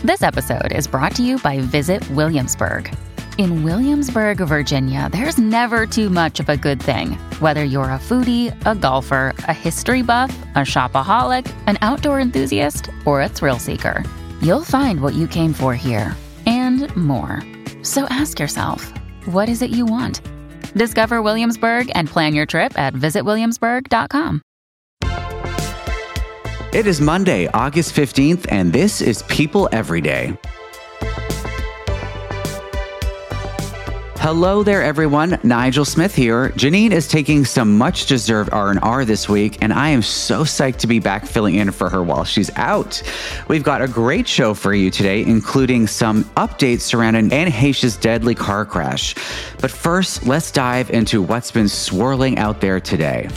This episode is brought to you by Visit Williamsburg. In Williamsburg, Virginia, there's never too much of a good thing. Whether you're a foodie, a golfer, a history buff, a shopaholic, an outdoor enthusiast, or a thrill seeker, you'll find what you came for here and more. So ask yourself, what is it you want? Discover Williamsburg and plan your trip at visitwilliamsburg.com. It is Monday, August 15th, and this is People Every Day. Hello there, everyone. Nigel Smith here. Janine is taking some much-deserved R&R this week, and I am so psyched to be back filling in for her while she's out. We've got a great show for you today, including some updates surrounding Anne Heche's deadly car crash. But first, let's dive into what's been swirling out there today.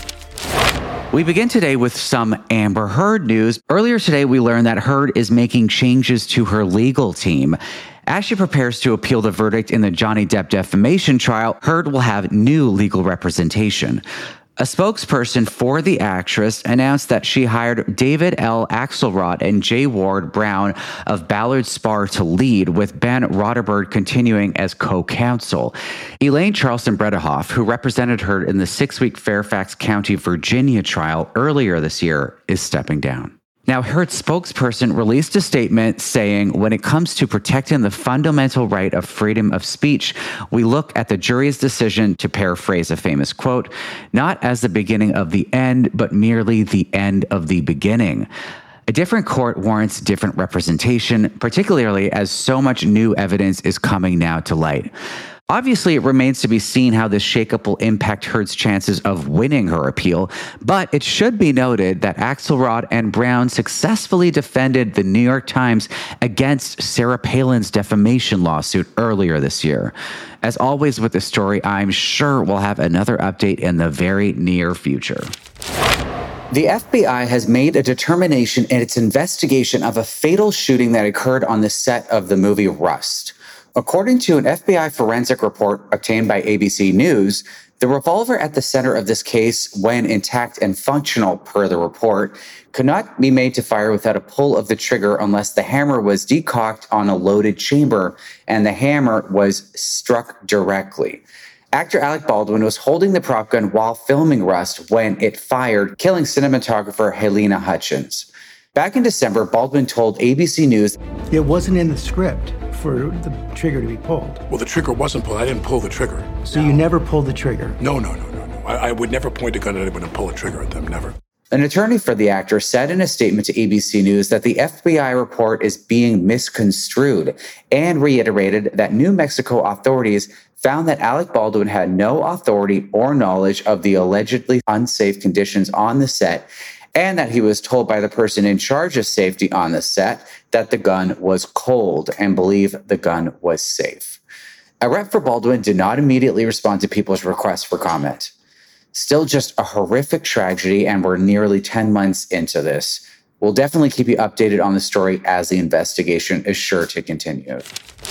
We begin today with some Amber Heard news. Earlier today, we learned that Heard is making changes to her legal team. As she prepares to appeal the verdict in the Johnny Depp defamation trial, Heard will have new legal representation. A spokesperson for the actress announced that she hired David L. Axelrod and J. Ward Brown of Ballard Spahr to lead, with Ben Rodeberg continuing as co-counsel. Elaine Charleston Bredehoff, who represented Heard in the 6-week Fairfax County, Virginia trial earlier this year, is stepping down. Now, Heard's spokesperson released a statement saying, when it comes to protecting the fundamental right of freedom of speech, we look at the jury's decision, to paraphrase a famous quote, not as the beginning of the end, but merely the end of the beginning. A different court warrants different representation, particularly as so much new evidence is coming now to light. Obviously, it remains to be seen how this shakeup will impact Heard's chances of winning her appeal, but it should be noted that Axelrod and Brown successfully defended the New York Times against Sarah Palin's defamation lawsuit earlier this year. As always with the story, I'm sure we'll have another update in the very near future. The FBI has made a determination in its investigation of a fatal shooting that occurred on the set of the movie Rust. According to an FBI forensic report obtained by ABC News, the revolver at the center of this case, when intact and functional per the report, could not be made to fire without a pull of the trigger unless the hammer was decocked on a loaded chamber and the hammer was struck directly. Actor Alec Baldwin was holding the prop gun while filming Rust when it fired, killing cinematographer Helena Hutchins. Back in December, Baldwin told ABC News, "It wasn't in the script for the trigger to be pulled." Well, the trigger wasn't pulled. I didn't pull the trigger. So you never pulled the trigger? No. I would never point a gun at anyone and pull a trigger at them, never. An attorney for the actor said in a statement to ABC News that the FBI report is being misconstrued and reiterated that New Mexico authorities found that Alec Baldwin had no authority or knowledge of the allegedly unsafe conditions on the set, and that he was told by the person in charge of safety on the set that the gun was cold and believed the gun was safe. A rep for Baldwin did not immediately respond to people's requests for comment. Still just a horrific tragedy, and we're nearly 10 months into this. We'll definitely keep you updated on the story as the investigation is sure to continue.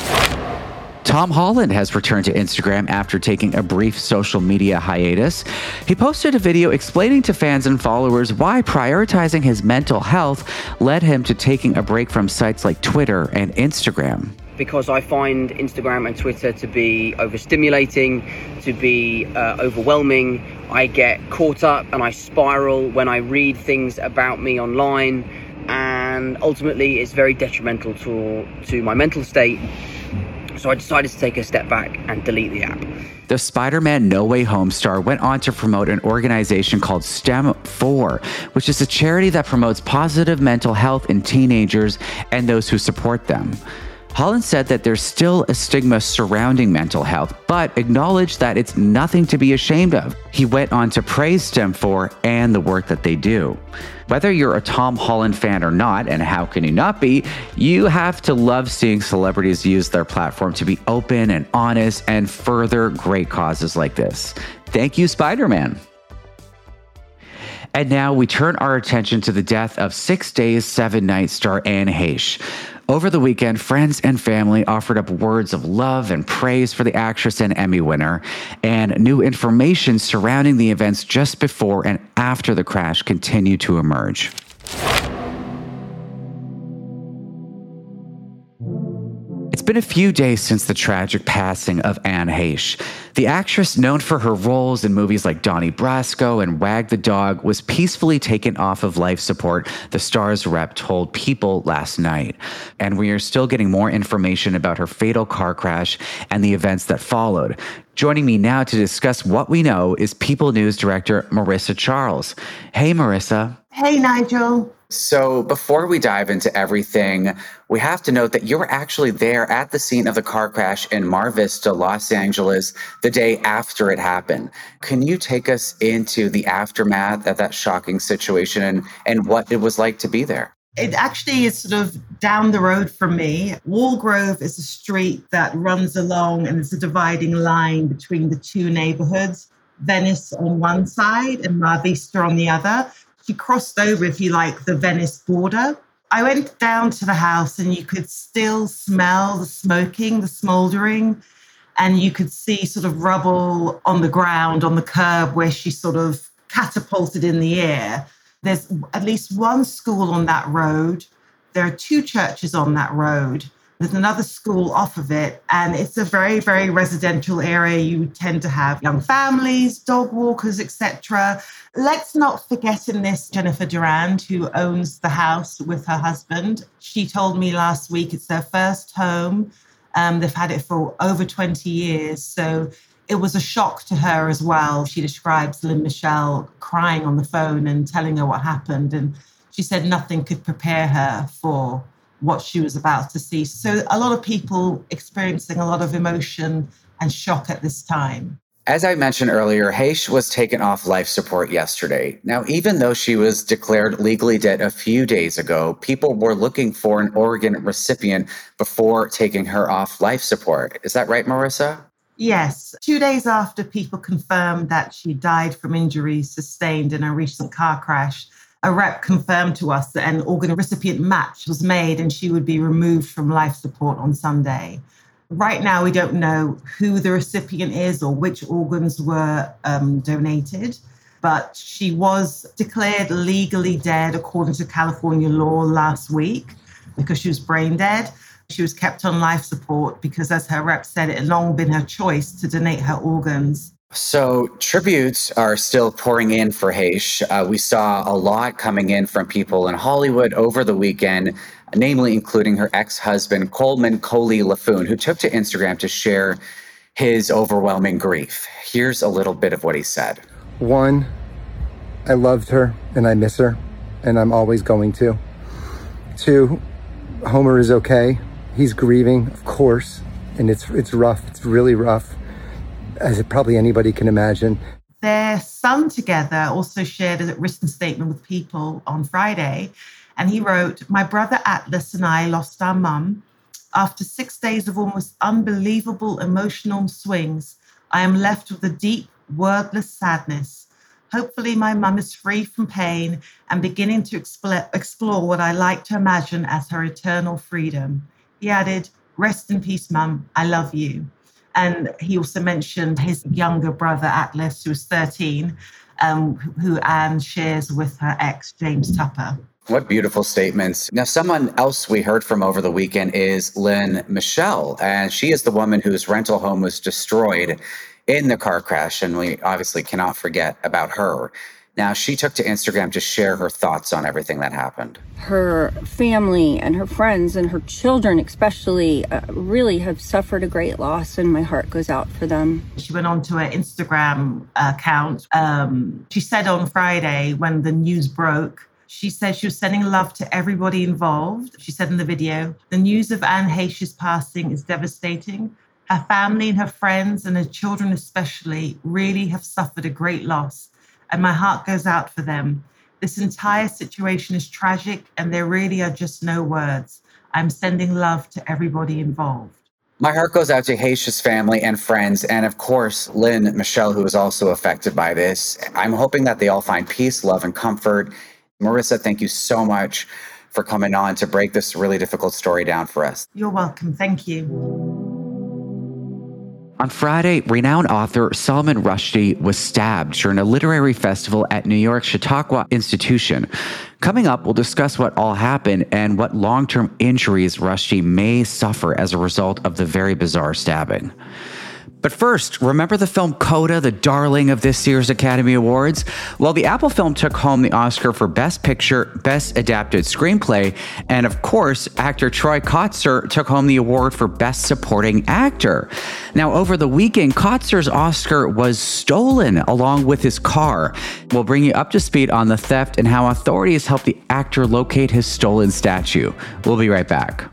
Tom Holland has returned to Instagram after taking a brief social media hiatus. He posted a video explaining to fans and followers why prioritizing his mental health led him to taking a break from sites like Twitter and Instagram. Because I find Instagram and Twitter to be overstimulating, to be overwhelming. I get caught up and I spiral when I read things about me online, and ultimately it's very detrimental to my mental state. So I decided to take a step back and delete the app. The Spider-Man No Way Home star went on to promote an organization called STEM4, which is a charity that promotes positive mental health in teenagers and those who support them. Holland said that there's still a stigma surrounding mental health, but acknowledged that it's nothing to be ashamed of. He went on to praise STEM4 and the work that they do. Whether you're a Tom Holland fan or not, and how can you not be, you have to love seeing celebrities use their platform to be open and honest and further great causes like this. Thank you, Spider-Man. And now we turn our attention to the death of 6 Days, 7 Nights star Anne Heche. Over the weekend, friends and family offered up words of love and praise for the actress and Emmy winner, and new information surrounding the events just before and after the crash continued to emerge. been a few days since the tragic passing of Anne Heche. The actress, known for her roles in movies like Donnie Brasco and Wag the Dog, was peacefully taken off of life support, the star's rep told People last night. And we are still getting more information about her fatal car crash and the events that followed. Joining me now to discuss what we know is People News Director Marissa Charles. Hey, Marissa. Hey, Nigel. So before we dive into everything, we have to note that you were actually there at the scene of the car crash in Mar Vista, Los Angeles, the day after it happened. Can you take us into the aftermath of that shocking situation and what it was like to be there? It actually is sort of down the road from me. Wallgrove is a street that runs along and it's a dividing line between the two neighborhoods, Venice on one side and Mar Vista on the other. She crossed over, if you like, the Venice border. I went down to the house and you could still smell the smoking, the smoldering, and you could see sort of rubble on the ground, on the curb where she sort of catapulted in the air. There's at least one school on that road. There are two churches on that road. There's another school off of it, and it's a very, very residential area. You tend to have young families, dog walkers, etc. Let's not forget in this Jennifer Durand, who owns the house with her husband. She told me last week it's their first home. They've had it for over 20 years. So it was a shock to her as well. She describes Lynn Michelle crying on the phone and telling her what happened. And she said nothing could prepare her for what she was about to see. So a lot of people experiencing a lot of emotion and shock at this time. As I mentioned earlier, Heche was taken off life support yesterday. Now, even though she was declared legally dead a few days ago, people were looking for an organ recipient before taking her off life support. Is that right, Marissa? Yes. 2 days after people confirmed that she died from injuries sustained in a recent car crash, a rep confirmed to us that an organ recipient match was made and she would be removed from life support on Sunday. Right now, we don't know who the recipient is or which organs were donated, but she was declared legally dead according to California law last week because she was brain dead. She was kept on life support because, as her rep said, it had long been her choice to donate her organs. So tributes are still pouring in for Heche. We saw a lot coming in from people in Hollywood over the weekend, namely including her ex-husband, Coleman Coley Laffoon, who took to Instagram to share his overwhelming grief. Here's a little bit of what he said. 1, I loved her and I miss her, and I'm always going to. 2, Homer is okay. He's grieving, of course, and it's rough. It's really rough, as probably anybody can imagine. Their son together also shared a written statement with People on Friday, and he wrote, "My brother Atlas and I lost our mum. After 6 days of almost unbelievable emotional swings, I am left with a deep, wordless sadness. Hopefully my mum is free from pain and beginning to explore what I like to imagine as her eternal freedom." He added, "Rest in peace, Mum. I love you." And he also mentioned his younger brother, Atlas, who was 13, who Anne shares with her ex, James Tupper. What beautiful statements. Now, someone else we heard from over the weekend is Lynn Michelle, and she is the woman whose rental home was destroyed in the car crash, and we obviously cannot forget about her. Now, she took to Instagram to share her thoughts on everything that happened. Her family and her friends and her children especially really have suffered a great loss, and my heart goes out for them. She went on to her Instagram account. She said on Friday when the news broke, she said she was sending love to everybody involved. She said in the video, "The news of Anne Heche's passing is devastating. Her family and her friends and her children especially really have suffered a great loss, and my heart goes out for them. This entire situation is tragic, and there really are just no words. I'm sending love to everybody involved." My heart goes out to Heche's family and friends, and of course, Lynn Michelle, who was also affected by this. I'm hoping that they all find peace, love, and comfort. Marissa, thank you so much for coming on to break this really difficult story down for us. You're welcome. Thank you. On Friday, renowned author Salman Rushdie was stabbed during a literary festival at New York's Chautauqua Institution. Coming up, we'll discuss what all happened and what long-term injuries Rushdie may suffer as a result of the very bizarre stabbing. But first, remember the film Coda, the darling of this year's Academy Awards? Well, the Apple film took home the Oscar for Best Picture, Best Adapted Screenplay, and of course, actor Troy Kotsur took home the award for Best Supporting Actor. Now, over the weekend, Kotzur's Oscar was stolen along with his car. We'll bring you up to speed on the theft and how authorities helped the actor locate his stolen statue. We'll be right back.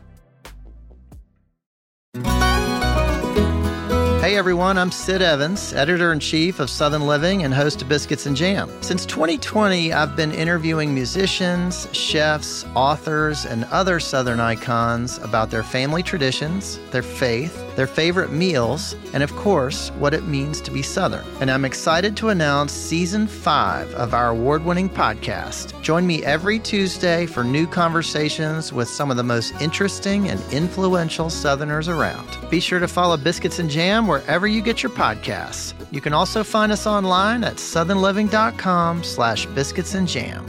Hey everyone, I'm Sid Evans, editor-in-chief of Southern Living and host of Biscuits and Jam. Since 2020, I've been interviewing musicians, chefs, authors, and other Southern icons about their family traditions, their faith, their favorite meals, and of course, what it means to be Southern. And I'm excited to announce Season 5 of our award-winning podcast. Join me every Tuesday for new conversations with some of the most interesting and influential Southerners around. Be sure to follow Biscuits and Jam wherever you get your podcasts. You can also find us online at southernliving.com/biscuitsandjam.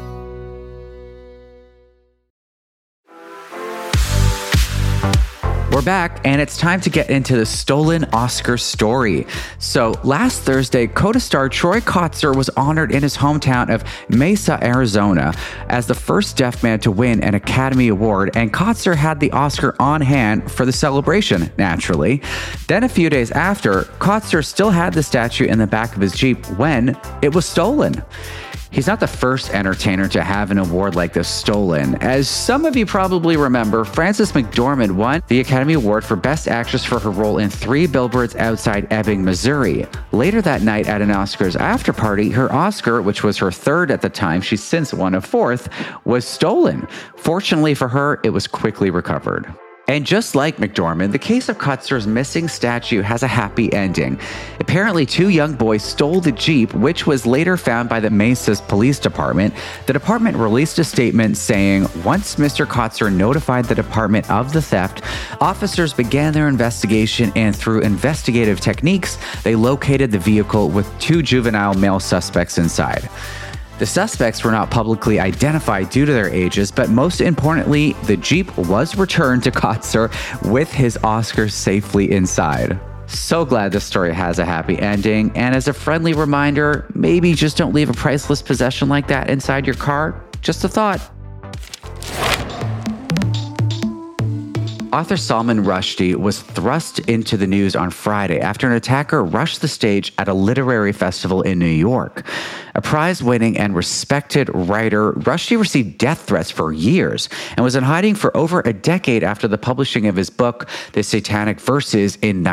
We're back, and it's time to get into the stolen Oscar story. So last Thursday, Coda star Troy Kotsur was honored in his hometown of Mesa, Arizona, as the first deaf man to win an Academy Award, and Kotsur had the Oscar on hand for the celebration, naturally. Then a few days after, Kotsur still had the statue in the back of his Jeep when it was stolen. He's not the first entertainer to have an award like this stolen. As some of you probably remember, Frances McDormand won the Academy Award for Best Actress for her role in 3 Billboards Outside Ebbing, Missouri. Later that night at an Oscars after party, her Oscar, which was her third at the time, she's since won a 4th, was stolen. Fortunately for her, it was quickly recovered. And just like McDormand, the case of Kotsur's missing statue has a happy ending. Apparently, 2 young boys stole the Jeep, which was later found by the Mesa's police department. The department released a statement saying, once Mr. Kotsur notified the department of the theft, officers began their investigation, and through investigative techniques, they located the vehicle with 2 juvenile male suspects inside. The suspects were not publicly identified due to their ages, but most importantly, the Jeep was returned to Kotsur with his Oscar safely inside. So glad this story has a happy ending, and as a friendly reminder, maybe just don't leave a priceless possession like that inside your car. Just a thought. Author Salman Rushdie was thrust into the news on Friday after an attacker rushed the stage at a literary festival in New York. A prize-winning and respected writer, Rushdie received death threats for years and was in hiding for over a decade after the publishing of his book, The Satanic Verses, in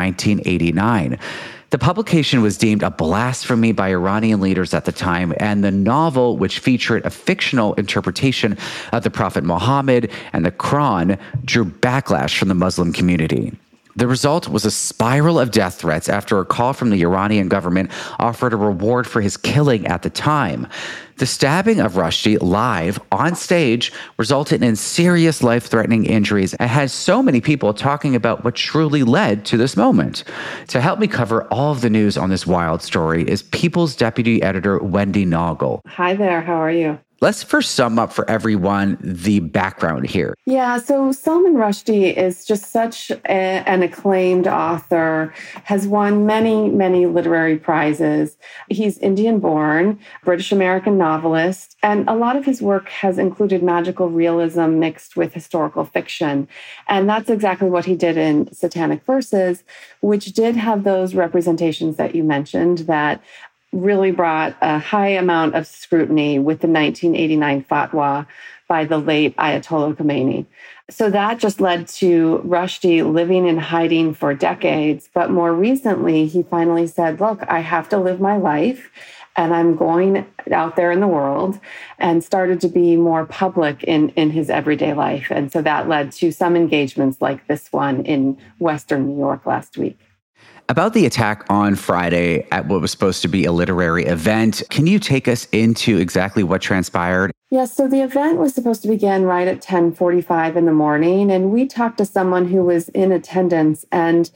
1989. The publication was deemed a blasphemy by Iranian leaders at the time, and the novel, which featured a fictional interpretation of the Prophet Muhammad and the Quran, drew backlash from the Muslim community. The result was a spiral of death threats after a call from the Iranian government offered a reward for his killing at the time. The stabbing of Rushdie live on stage resulted in serious life-threatening injuries and had so many people talking about what truly led to this moment. To help me cover all of the news on this wild story is People's Deputy Editor Wendy Naugle. Hi there, how are you? Let's first sum up for everyone the background here. Yeah, so Salman Rushdie is just such an acclaimed author, has won many, many literary prizes. He's Indian-born, British-American novelist, and a lot of his work has included magical realism mixed with historical fiction. And that's exactly what he did in Satanic Verses, which did have those representations that you mentioned that really brought a high amount of scrutiny with the 1989 fatwa by the late Ayatollah Khomeini. So that just led to Rushdie living in hiding for decades. But more recently, he finally said, look, I have to live my life and I'm going out there in the world, and started to be more public in his everyday life. And so that led to some engagements like this one in Western New York last week. About the attack on Friday at what was supposed to be a literary event, can you take us into exactly what transpired? Yes, so the event was supposed to begin right at 10:45 in the morning, and we talked to someone who was in attendance, and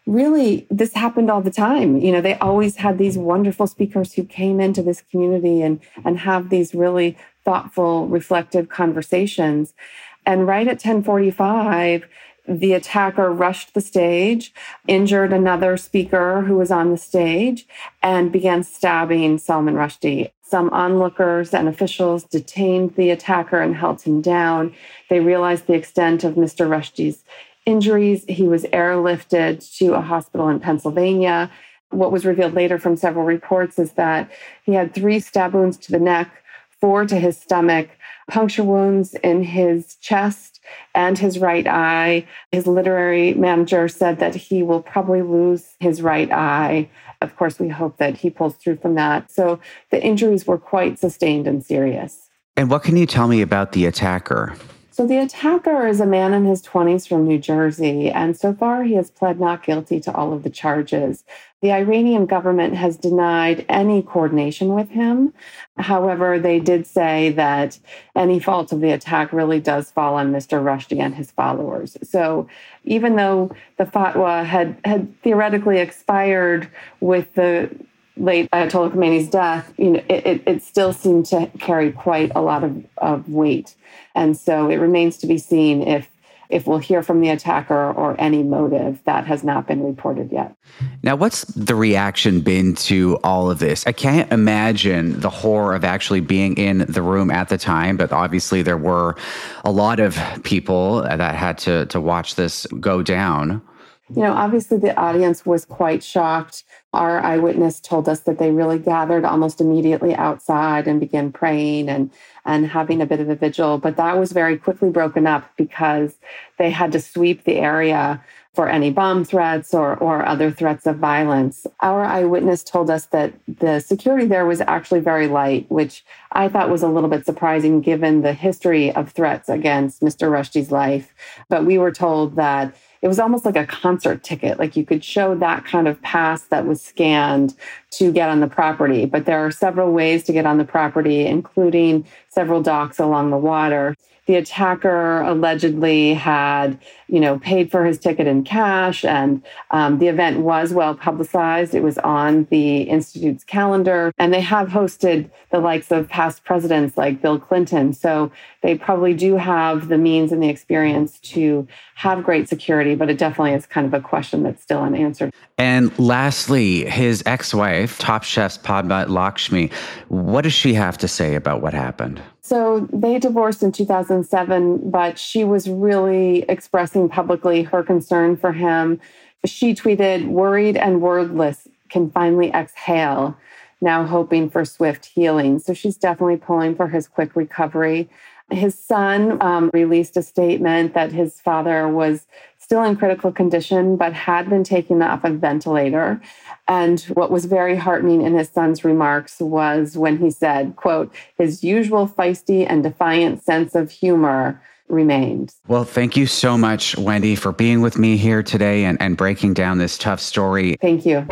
really, this happened all the time. You know, they always had these wonderful speakers who came into this community and have these really thoughtful, reflective conversations. And right at 10:45, the attacker rushed the stage, injured another speaker who was on the stage, and began stabbing Salman Rushdie. Some onlookers and officials detained the attacker and held him down. They realized the extent of Mr. Rushdie's injuries. He was airlifted to a hospital in Pennsylvania. What was revealed later from several reports is that he had 3 stab wounds to the neck, 4 to his stomach, puncture wounds in his chest and his right eye. His literary manager said that he will probably lose his right eye. Of course, we hope that he pulls through from that. So the injuries were quite sustained and serious. And what can you tell me about the attacker? So the attacker is a man in his 20s from New Jersey, and so far he has pled not guilty to all of the charges. The Iranian government has denied any coordination with him. However, they did say that any fault of the attack really does fall on Mr. Rushdie and his followers. So even though the fatwa had theoretically expired with the late Ayatollah Khomeini's death, you know, it still seemed to carry quite a lot of weight. And so it remains to be seen if we'll hear from the attacker or any motive. That has not been reported yet. Now, what's the reaction been to all of this? I can't imagine the horror of actually being in the room at the time, but obviously there were a lot of people that had to watch this go down. You know, obviously the audience was quite shocked. Our eyewitness told us that they really gathered almost immediately outside and began praying and having a bit of a vigil. But that was very quickly broken up because they had to sweep the area for any bomb threats or other threats of violence. Our eyewitness told us that the security there was actually very light, which I thought was a little bit surprising given the history of threats against Mr. Rushdie's life. But we were told that it was almost like a concert ticket. Like you could show that kind of pass that was scanned to get on the property. But there are several ways to get on the property, including several docks along the water. The attacker allegedly had, paid for his ticket in cash, and the event was well publicized. It was on the Institute's calendar, and they have hosted the likes of past presidents like Bill Clinton. So they probably do have the means and the experience to have great security, but it definitely is kind of a question that's still unanswered. And lastly, his ex-wife, Top Chef's Padma Lakshmi, what does she have to say about what happened? So they divorced in 2007, but she was really expressing publicly her concern for him. She tweeted, "Worried and wordless, can finally exhale, now hoping for swift healing." So she's definitely pulling for his quick recovery. His son released a statement that his father was still in critical condition, but had been taken off a ventilator. And what was very heartening in his son's remarks was when he said, quote, "His usual feisty and defiant sense of humor remained." Well, thank you so much, Wendy, for being with me here today and breaking down this tough story. Thank you.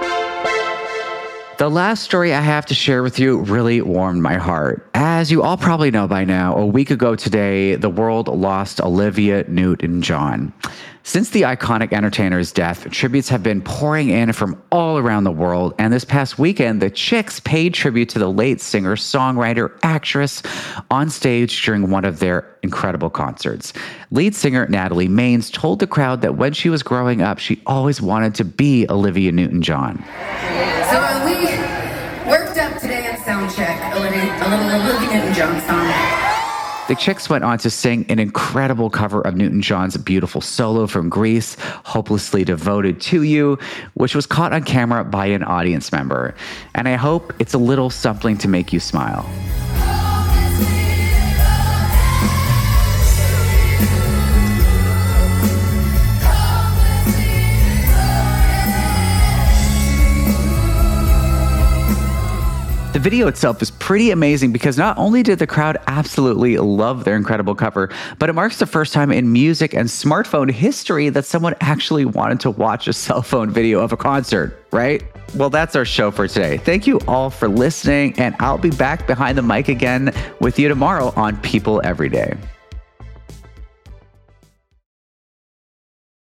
The last story I have to share with you really warmed my heart. As you all probably know by now, a week ago today, the world lost Olivia Newton-John. Since the iconic entertainer's death, tributes have been pouring in from all around the world, and this past weekend, the Chicks paid tribute to the late singer, songwriter, actress on stage during one of their incredible concerts. Lead singer Natalie Maines told the crowd that when she was growing up, she always wanted to be Olivia Newton-John. So we worked up today at Soundcheck a little Olivia Newton-John song. The Chicks went on to sing an incredible cover of Newton-John's beautiful solo from Grease, Hopelessly Devoted to You, which was caught on camera by an audience member. And I hope it's a little something to make you smile. The video itself is pretty amazing because not only did the crowd absolutely love their incredible cover, but it marks the first time in music and smartphone history that someone actually wanted to watch a cell phone video of a concert, right? Well, that's our show for today. Thank you all for listening, and I'll be back behind the mic again with you tomorrow on People Every Day.